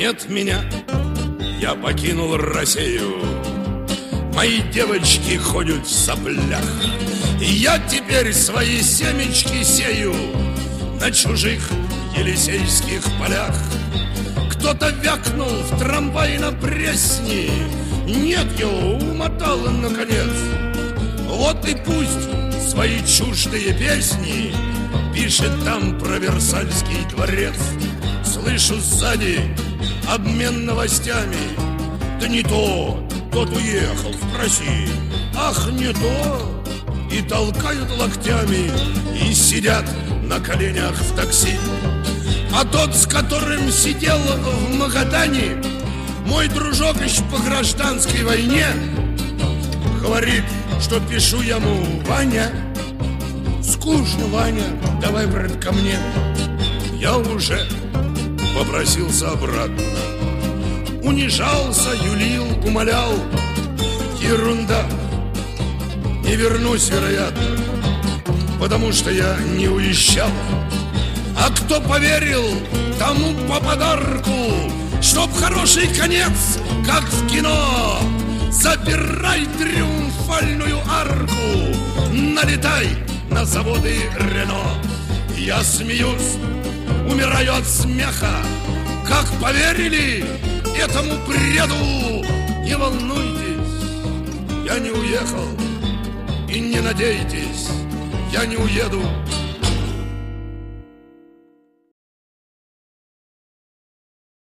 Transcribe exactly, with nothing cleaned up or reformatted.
Нет меня, я покинул Россию. Мои девочки ходят в соплях, и я теперь свои семечки сею на чужих елисейских полях. Кто-то вякнул в трамвае на Пресне, нет, его умотал наконец. Вот и пусть свои чуждые песни пишет там про Версальский дворец. Слышу сзади обмен новостями. Да не то, тот уехал, спроси. Ах, не то. И толкают локтями, и сидят на коленях в такси. А тот, с которым сидел в Магадане, мой дружок еще по гражданской войне, говорит, что пишу ему: Ваня, скучно, Ваня, давай, брат, ко мне. Я уже попросился обратно, унижался, юлил, умолял. Ерунда, не вернусь, вероятно, потому что я не уезжал. А кто поверил, тому по подарку, чтоб хороший конец, как в кино. Забирай триумфальную арку, налетай на заводы Рено. Я смеюсь, умираю от смеха. Как поверили этому бреду? Не волнуйтесь, я не уехал, и не надейтесь, я не уеду.